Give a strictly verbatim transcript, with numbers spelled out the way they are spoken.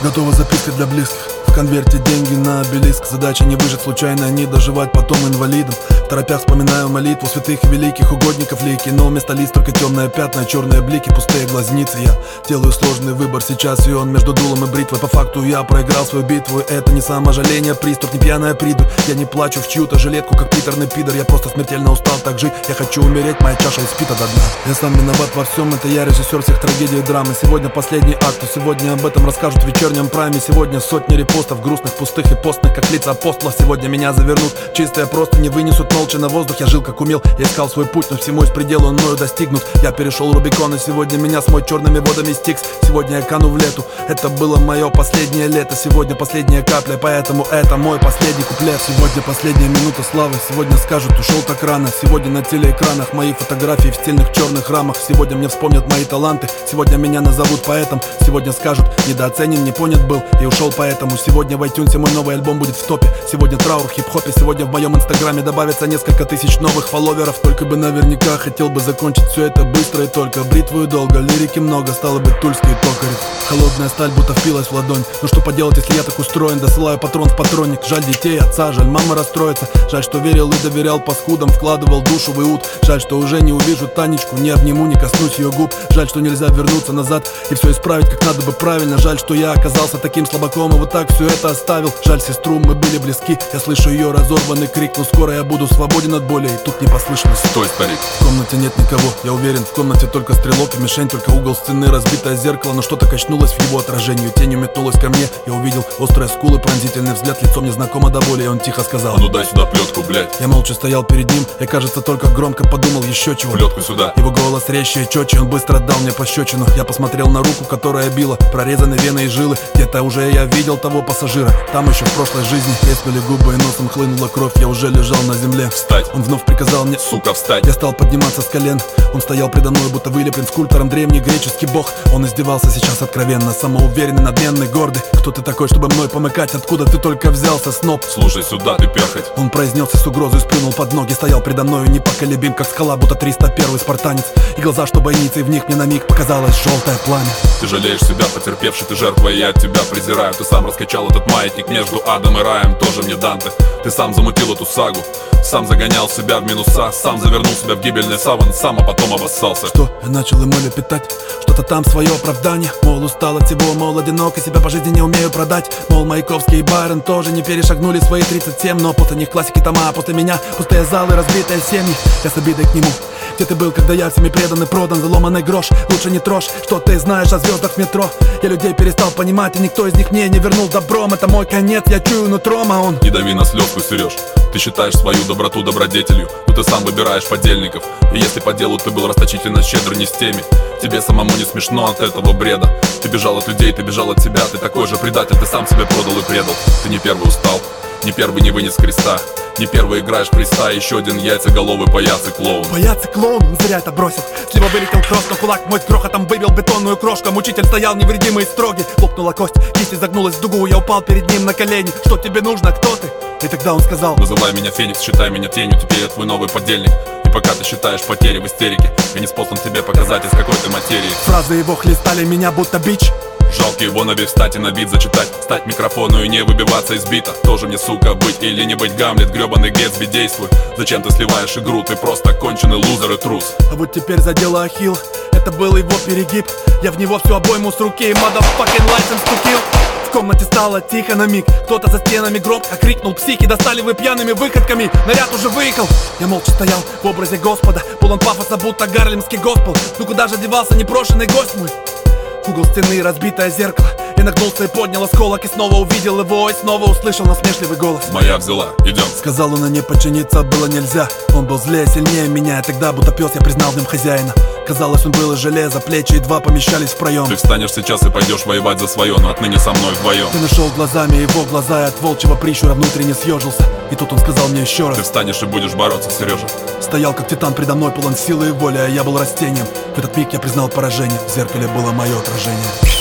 Готова записка для близких. В конверте деньги на обелиск. Задача не выжить случайно, не доживать потом инвалидом. В торопях вспоминаю молитву святых и великих угодников лики. Но вместо лист только темные пятна, черные блики, пустые глазницы. Я делаю сложный выбор сейчас, и он между дулом и бритвой. По факту я проиграл свою битву. Это не саможаление, приступ, не пьяная придурь. Я не плачу в чью-то жилетку, как приторный пидор. Я просто смертельно устал так жить. Я хочу умереть, моя чаша испита до дна. Я сам виноват во всем, это я режиссер всех трагедий и драмы. Сегодня последний акт, и сегодня об этом расскажут в вечернем прайме. Сегодня сотни репостов, грустных, пустых и постных, как лица апостолов. Сегодня меня завернут чистые, просто не вынесут молча на воздух. Я жил как умел, я искал свой путь, но всему есть предел, он мною достигнут. Я перешел Рубикон, и сегодня меня смоет черными водами Стикс. Сегодня я кану в лету, это было мое последнее лето. Сегодня последняя капля, поэтому это мой последний куплет. Сегодня последняя минута славы, сегодня скажут, ушел так рано. Сегодня на телеэкранах мои фотографии в стильных черных рамах. Сегодня мне вспомнят мои таланты, сегодня меня назовут поэтом. Сегодня скажут, недооценен, не понят был и ушел поэтому. Сегодня в iTunes мой новый альбом будет в топе. Сегодня траур в хип-хопе, сегодня в моем инстаграме добавится несколько тысяч новых фолловеров. Только бы наверняка хотел бы закончить все это быстро и только. Бритву и долго, лирики много, стало быть тульский токарев. Холодная сталь будто впилась в ладонь. Ну что поделать, если я так устроен? Досылаю патрон в патронник. Жаль детей, отца, жаль мама расстроится. Жаль, что верил и доверял паскудам, вкладывал душу в иуд. Жаль, что уже не увижу Танечку, не обниму, не коснусь ее губ. Жаль, что нельзя вернуться назад и все исправить как надо бы правильно. Жаль, что я оказался таким слабаком и вот так все это оставил. Жаль сестру, мы были близки. Я слышу ее разорванный крик, но скоро я буду свободен от боли. И тут не послышалось: стой, старик. В комнате нет никого, я уверен, в комнате только стрелок и мишень. Только угол стены, разбитое зеркало, но что-то качнулось в его отражении. Тенью метнулось ко мне, я увидел острые скулы, пронзительный взгляд, лицом незнакомо до боли. И он тихо сказал: а ну дай сюда плетку, блядь. Я молча стоял перед ним, и кажется только громко подумал еще чего. Плетку сюда. Его голос резче и четче, он быстро отдал мне пощечину. Я посмотрел на руку, которая била, прорезаны вены и жилы. Где-то уже я видел того пассажира, там еще в прошлой жизни. Треснули губы и носом хлынула кровь, я уже лежал на земле. Встать. Он вновь приказал мне: сука, встать. Я стал подниматься с колен. Он стоял предо мной, будто вылеплен скульптором, древний греческий бог. Он издевался сейчас откровенно, самоуверенный, надменный, гордый. Кто ты такой, чтобы мной помыкать? Откуда ты только взялся, сноб? Слушай сюда, ты перхоть. Он произнес и с угрозой сплюнул под ноги. Стоял предо мною непоколебим, как скала, будто триста первый спартанец. И глаза, что бойницы, и в них мне на миг показалось желтое пламя. Ты жалеешь себя, потерпевший, ты жертва, и я тебя презираю. Ты сам раскачал этот маятник между адом и раем, тоже мне Данте. Ты сам замутил эту сагу, сам загонял себя в минуса, сам завернул себя в гибельный саван, сам, а потом обоссался. Что? Я начал ему лепетать что-то там, свое оправдание. Мол, устал от всего, мол, одинок, и себя по жизни не умею продать. Мол, Маяковский и Байрон тоже не перешагнули свои тридцать семь. Но после них классики тома, а после меня пустые залы, разбитые семьи. Я с обидой к нему: где ты был, когда я всеми предан и продан? Заломанный грош, лучше не трожь, что ты знаешь о звездах в метро. Я людей перестал понимать, и никто из них мне не вернул добром. Это мой конец, я чую нутром, а он: не дави на слезку, Сереж. Ты считаешь свою доброту добродетелью, но ты сам выбираешь подельников. И если по делу ты был расточительно щедр не с теми, тебе самому не смешно от этого бреда. Ты бежал от людей, ты бежал от себя. Ты такой же предатель, ты сам себя продал и предал. Ты не первый устал, не первый не вынес креста, не первый играешь в креста. Еще один яйцеголовый паяц и клоун. Паяц и клоун, он зря это бросил. Слева вылетел кросс, но кулак мой с грохотом выбил бетонную крошку. Мучитель стоял невредимый и строгий. Лопнула кость, кисть загнулась в дугу. Я упал перед ним на колени: что тебе нужно, кто ты? И тогда он сказал: называй меня Феникс, считай меня тенью. Теперь я твой новый подельник. И пока ты считаешь потери в истерике, я не способен тебе показать, из какой ты материи. Фразы его хлестали меня будто бич. Жалко его наби встать и на бит зачитать, стать микрофону и не выбиваться из бита. Тоже мне, сука, быть или не быть, Гамлет, гребаный Гэтсби, действуй. Зачем ты сливаешь игру, ты просто конченый лузер и трус. А вот теперь задело Ахилл, это был его перегиб. Я в него всю обойму с руки, motherfucking license to kill. В комнате стало тихо на миг, кто-то за стенами громко крикнул: психи, достали вы пьяными выходками, наряд уже выехал. Я молча стоял в образе Господа, полон пафоса, будто гарлемский госпел. Ну куда же девался непрошенный гость мой? Угол стены, разбитое зеркало. Я нагнулся и поднял осколок, и снова увидел его, и снова услышал насмешливый голос: моя взяла, идем. Сказал он, а не подчиниться было нельзя. Он был злее, сильнее меня, и тогда будто пес я признал в нем хозяина. Казалось, он был из железа, плечи едва помещались в проем. Ты встанешь сейчас и пойдешь воевать за свое, но отныне со мной вдвоем. Ты нашел глазами его глаза, и от волчьего прищура внутренне съежился. И тут он сказал мне еще раз: ты встанешь и будешь бороться, Сережа. Стоял как титан предо мной, полон силы и воли, а я был растением. В этот миг я признал поражение, в зеркале было мое отражение.